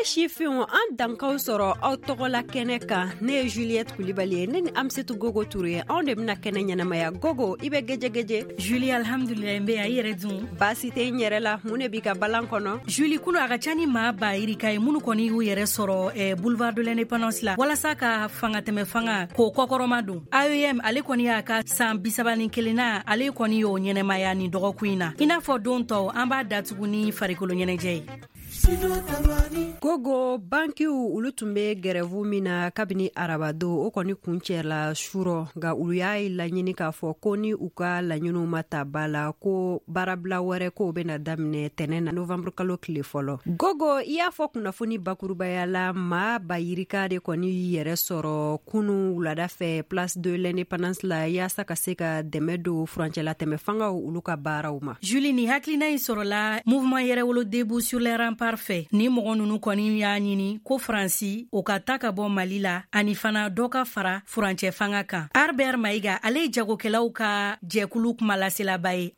Chiffon an dankaw sɔrɔ aw tɔgɔ la kɛnɛ kan. Ne ye Juliette Kulibali ye. Ne ni Amsetu Gogo Touré anw de bɛna kɛnɛ ɲɛnamaya. Gogo, i bɛ gɛjɛgɛjɛ. Julie, alhamdulilayi, n bɛ a yɛrɛ dun. Baasi tɛ n yɛrɛ la. Mun de b'i ka balan kɔnɔ? Julie, kulu a ka ca ni maa ba yirika ye minnu kɔni y'u yɛrɛ sɔrɔ boulevard de l'Indépendance la. Walasa ka fanga tɛmɛ fanga k'o kɔkɔrɔma don. AEM ale kɔni y'a ka san 31 na ale kɔni y'o ɲɛnɛmaya ni dɔgɔkun in na. I n'a fɔ don tɔw an b'a datugu ni farikolo ɲɛnajɛ ye. Gogo, bankiw olu tun bɛ grève min na kabini arabado o kɔni kun cɛla surɔ nka olu y'a laɲini k'a fɔ ko ni u ka laɲiniw ma ta ba la ko baarabila wɛrɛ ko bɛna daminɛ tɛnɛ na novembre kalo tile fɔlɔ. Gogo, i y'a fɔ kunnafoni bakurubaya la maa bayirika de kɔni yɛrɛ sɔrɔ kunu wulada fɛ place de l'Indépendance la yaasa ka se ka dɛmɛ don furancɛla tɛmɛ fangaw olu ka baaraw ma. Julie, ni hakilina in sɔrɔla mouvement yɛrɛwolo debout sur les remparts fɛ ni mɔgɔ nunu kɔni y'a ɲini ko Faransi o ka ta ka bɔ Mali la ani fana dɔ ka fara furancɛ fanga kan. Albert Maïga ale ye jagokɛlaw ka jɛkulu kumalaselaba ye.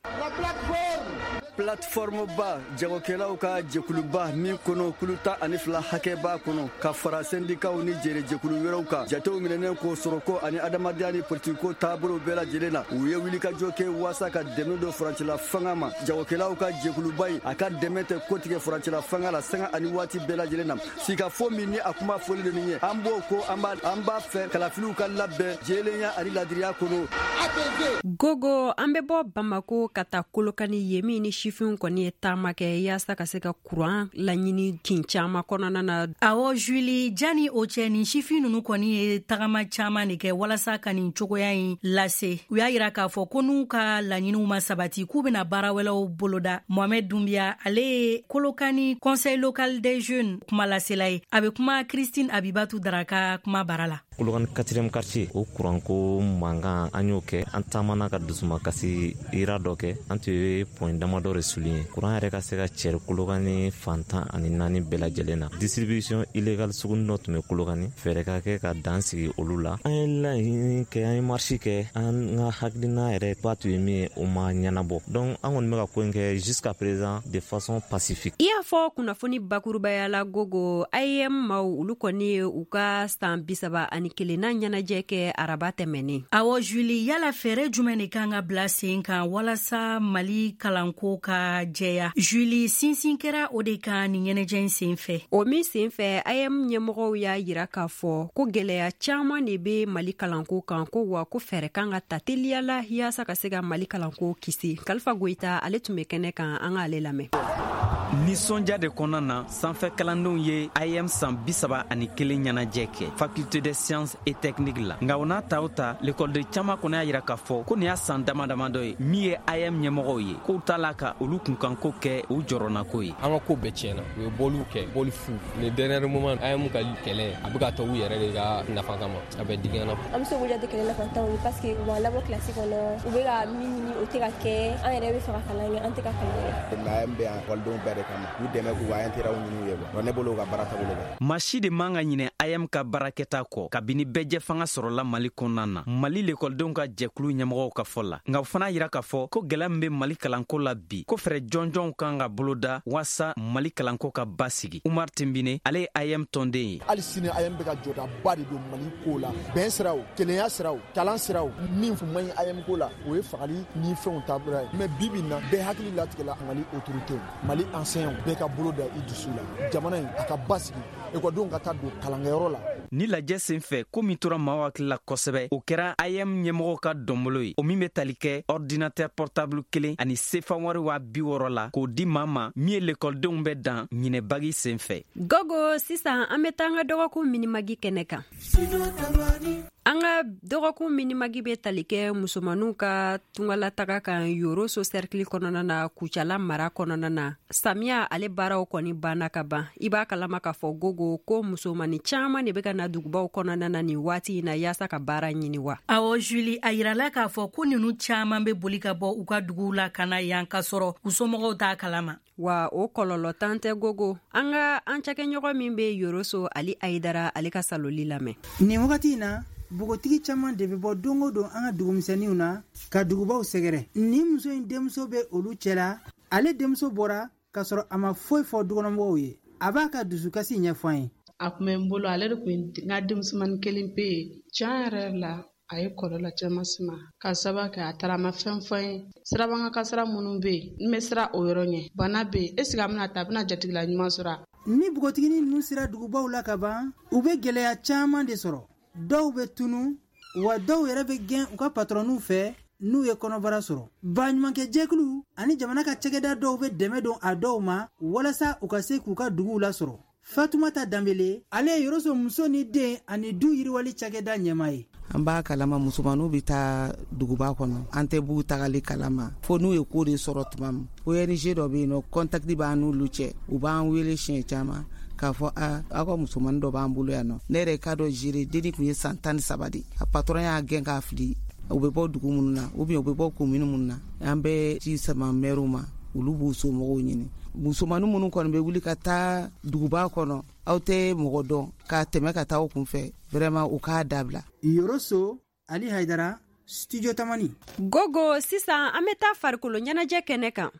Plateforme ba jagokɛlaw ka jɛkuluba min kɔnɔ kulu 12 hakɛ b'a kɔnɔ ka fara syndikaw ni jɛrɛ jɛkulu wɛrɛw kan. Jatew minɛnen ko sɔrɔko ani adamadenya ni politiko taabolo bɛɛ lajɛlen na. U ye wulikajɔ kɛ waasa ka dɛmɛ don furancɛla fanga ma. Jagokɛlaw ka jɛkuluba in a ka dɛmɛ tɛ ko tigɛ furancɛla fanga la sanga ani waati bɛɛ lajɛlen na. Sikafo min ni a kuma fɔli de nin ye an b'o ko an b'a fɛ kalafiliw ka labɛn jɛlenya ani ladiriya kɔnɔ. Gogo, an bɛ bɔ Bamako ka taa Kolokani ye min ni Chiffon kɔni ye taama kɛ yaasa ka se ka courant laɲini kin caman kɔnɔna na. Awɔ Julie, jani o cɛ ni Chiffon nunu kɔni ye tagama caman de kɛ walasa ka nin cogoya in lase. U y'a yira k'a fɔ ko n'u ka laɲiniw ma sabati k'u bɛna baara wɛrɛw boloda. Mohamed Doumbia ale ye Kolokani conseil local des jeunes kumalasela ye. A bɛ kuma Christine Abibatu Daraka kuma bara la. Kolokani 4e quartier o courant ko mankan an y'o kɛ an taamana ka dusuma kasi ira dɔ kɛ an tun ye point damadɔ de souligner courant yɛrɛ ka se ka cɛri Kolokani fantan ani 4 bɛɛ lajɛlen na. Distribution illégale sugu dɔ tun bɛ Kolokani fɛɛrɛ ka kɛ ka dan sigi olu la. An ye laɲini kɛ an ye marche kɛ an ka hakilina yɛrɛ ba tun ye min ye o ma ɲɛnabɔ. Donc an kɔni bɛ ka ko in kɛ jusqu'à présent de façon pacifique. I y'a fɔ kunnafoni bakurubaya la Gogo, AEM maaw olu kɔni ye u ka san 31 na ɲɛnajɛ kɛ araba tɛmɛnen. Awɔ Julie, yala fɛɛrɛ jumɛn de kan ka bila sen kan walasa Mali kalanko ka jɛya? Julie, sinsin kɛra o de kan ni ɲɛnajɛ in sen fɛ. O min sen fɛ AEM ɲɛmɔgɔw y'a yira k'a fɔ ko gɛlɛya caman de bɛ Mali kalanko kan ko wa ko fɛɛrɛ kan ka ta teliyala yaasa ka se ka Mali kalanko kisi. Kalifa Goyita ale tun bɛ kɛnɛ kan an ka ale lamɛn. Nisɔndiya de kɔnɔna na sanfɛ kalandenw ye AEM san 31 ɲɛnajɛ kɛ faculté des sciences et techniques la. Nka o n'a ta o ta l'école de caman kɔnɔ y'a yira k'a fɔ ko nin y'a san damadɔ ye min ye AEM ɲɛmɔgɔw ye k'u t'a la ka olu kunkanko kɛ u jɔrɔnako ye. An ka ko bɛɛ tiɲɛna u ye bɔliw kɛ bɔli fu le dernier moment AEM ka kɛlɛ a bɛ ka ta u yɛrɛ de ka nafa kama a bɛ digɛn na. An bɛ se k'u jate kɛlɛ nafantanw ye parce que u b'an labɔ kilasi kɔnɔ u bɛ ka min ɲini o tɛ ka kɛ an yɛrɛ bɛ fɛ ka kalan kɛ an tɛ ka kalan kɛ. AEM bɛ yan ekɔlidenw bɛɛ de kama u dɛmɛ k'u ka intérêt ɲini u ye wa ne bolo u ka baara taabolo kan. Maa si de man ka ɲinɛ AEM ka baarakɛta kɔ kabini bɛɛjɛ fanga sɔrɔla Mali kɔnɔna na. Mali l'écoledenw ka jɛkulu ɲɛmɔgɔw ka fɔ la. Nka o fana yira k'a fɔ ko gɛlɛya min bɛ Mali kalanko la bi ko fɛɛrɛ jɔnjɔnw kan ka boloda waasa Mali kalanko ka basigi. Umar Timbine ale ye AEM tɔnden ye. Hali sini AEM bɛ ka jɔdaba de don Mali ko la. Bɛn siraw, kelenya siraw, kalan siraw min fɔ man ɲi AEM ko la o ye fagali ni fɛnw taabolo ye. Mais bi bi in na bɛɛ hakili latigɛla Mali autorité Mali enseignants bɛɛ ka bolo da i dusu la. Jamana in a ka basigi ekɔlidenw ka taa don kalankɛyɔrɔ la. Ni lajɛ sen fɛ ko min tora maaw hakili la kosɛbɛ o kɛra AEM ɲɛmɔgɔw ka dɔnbolo ye o min bɛ tali kɛ ordinateur portable 1 ani sefa wari 60,000 la k'o di maa ma min ye l'écoledenw bɛ dan ɲinɛbagi sen fɛ. Gogo, sisan an bɛ taa an ka dɔgɔkun minimagi kɛnɛ kan. An ka dɔgɔkun minimagi bɛ tali kɛ musomanninw ka tungalataga kan Yoroso cercle kɔnɔna na Kucala mara kɔnɔna na. Samiya ale baaraw kɔni banna ka ban. I b'a kalama k'a fɔ Gogo ko musomannin caman de bɛ ka na dugubaw kɔnɔna na nin waati in na yaasa ka baara ɲini wa. Awɔ Julie, a yirala k'a fɔ ko ninu caman bɛ boli ka bɔ u ka duguw la ka na yan ka sɔrɔ u somɔgɔw t'a kalama. Wa o kɔlɔlɔ tan tɛ Gogo. An cakɛɲɔgɔn min bɛ Yoroso Ali Aidara ale ka saloli lamɛn. Nin wagati in na bogotigi caman de bɛ bɔ don o don an ka dugumisɛnninw na ka dugubaw sɛgɛrɛ. Ni muso in denmuso bɛ olu cɛla ale denmuso bɔra ka sɔrɔ a ma foyi fɔ dukɔnɔmɔgɔw ye. a b'a ka dusukasi ɲɛfɔ an ye. A kun bɛ n bolo ale de kun n ka denmusomanin kelen pe yen. Tiɲɛ yɛrɛ la a ye kɔlɔlɔ caman se ma ka sababu kɛ a taara a ma fɛn fɔ n ye. Siraban ka sira minnu bɛ yen n bɛ sira o yɔrɔ ɲɛ. Bana bɛ yen est-ce que a bɛna ta a bɛna jatigila ɲuman sɔrɔ. Ni npogotiginin ninnu sera dugubaw la ka ban u bɛ gɛlɛya caman de sɔrɔ. Dɔw bɛ tunu wa dɔw yɛrɛ bɛ gɛn u ka patronniw fɛ n'u ye kɔnɔbara sɔrɔ. Baɲumankɛjɛkulu ani jamana ka cɛkɛda dɔw bɛ dɛmɛ don a dɔw ma walasa u ka se k'u ka duguw lasɔrɔ. Fatumata Dambele ale ye Yoroso muso ni den ani du yiriwali cɛkɛda ɲɛmaa ye. An b'a kalama musomanninw bɛ taa duguba kɔnɔ an tɛ b'u tagali kalama fo n'u ye ko de sɔrɔ tuma min. ONG dɔ bɛ yen nɔ contact b'an n'olu cɛ u b'an wele siɲɛ caman k'a fɔ aw ka musomannin dɔ b'an bolo yan nɔ. Ne yɛrɛ ka dɔ géré denni tun ye san 13 de a patron y'a gɛn k'a fili u bɛ bɔ dugu minnu na ou bien u bɛ bɔ commune minnu na an bɛ ci sama maire ma olu b'u somɔgɔw ɲini. Musomannin minnu kɔni bɛ wuli ka taa duguba kɔnɔ aw tɛ mɔgɔ dɔn ka tɛmɛ ka taa aw kunfɛ vraiment u k'a dabila. Yoroso Ali Haidara Studio Tamani. Gogo sisan an bɛ taa farikolo ɲɛnajɛ kɛnɛ kan.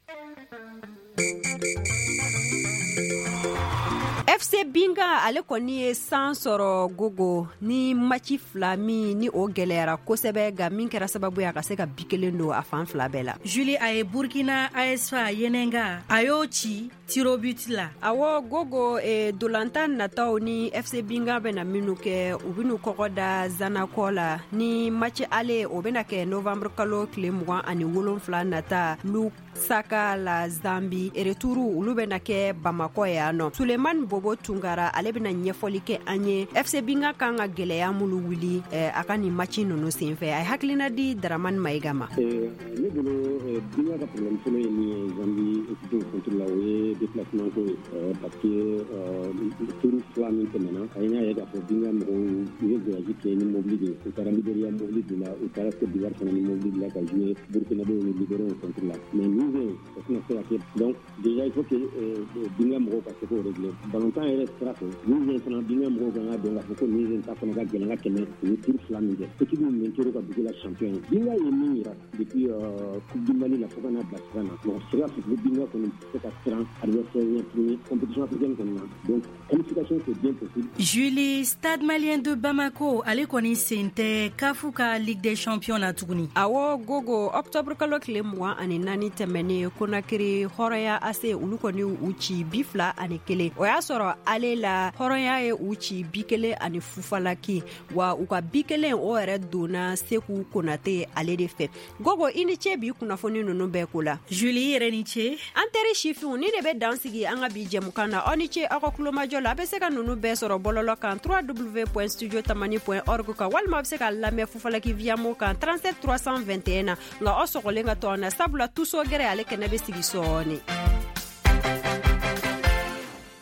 FC Binga ale kɔni ye san sɔrɔ Gogo ni match fila min ni o gɛlɛyara kosɛbɛ ga min kɛra sababu ye a ka se ka bi kelen don a fan fila bɛɛ la. Julie a ye Burkina ASFA Yenenga a y'o ci tiro but la. Awɔ Gogo dolantan nataw ni FC Binga bɛna minnu kɛ u bɛn'u kɔkɔ da Zanakɔ la ni match ale o bɛna kɛ novembre kalo tile 27 nata Lusaka la Zambie retouru olu bɛna kɛ Bamako yan nɔ. Suleiman Bobo Tungara ale bɛna ɲɛfɔli kɛ an ye FC Binga kan ka gɛlɛya minnu wuli a ka nin match ninnu senfɛ a ye hakilina di Daramani Mayiga ma. Ne bolo Binga ka problème fɔlɔ ye min ye Zambie équipe contre la o ye déplacement ko ye parce que tour fila min tɛmɛna a ye ɲa ye k'a fɔ Binga mɔgɔw u ye voyage kɛ ni mobili de u taara Libéria mobili de la u taara Côte d'Ivoire fana ni mobili de la ka jouer Burkinabé ni Libériens contre la mais nous o tɛna se ka kɛ donc déjà il faut que Binga mɔgɔw ka se k'o régler ballontan yɛrɛ sira fɛ nous fana Binga mɔgɔw kan ka dɔn k'a fɔ ko nous ta fana ka gɛlɛn ka tɛmɛ u ye tour fila min kɛ équipe min tora ka dugu la champion ye Binga ye min yira depuis coupe du Mali la fo ka n'a bila sira na bon sira fɛ Binga kɔni se ka siran adversaire ɲɛ tuguni compétition africaine kɔni na donc qualification c'est bien possible. Julie Stade Malien de Bamako ale kɔni sen tɛ CAF ka Ligue des Champions na tuguni. Awɔ Gogo octobre kalo tile 24 tɛmɛnen Konakiri Hɔrɔnya AC olu kɔni u ci 2-1 o y'a sɔrɔ ale la Hɔrɔnya ye u ci 2-1 Fufalaki wa u ka 2-1 o yɛrɛ donna Seku Konate ale de fɛ. Gogo i ni ce bi kunnafoni ninnu bɛɛ ko la. Julie yɛrɛ ni ce. An teri sifinw ni de bɛ dan sigi an ka bi jɛmukan na aw ni ce aw ka kulomajɔ la a bɛ se ka ninnu bɛɛ sɔrɔ bɔlɔlɔ kan www.studiotamani.org kan walima a bɛ se ka lamɛn Fufalaki via mo kan 37 321 na nka aw sɔgɔlen ka to an na sabula tuso gɛrɛ ale kɛnɛ bɛ sigi sɔɔni.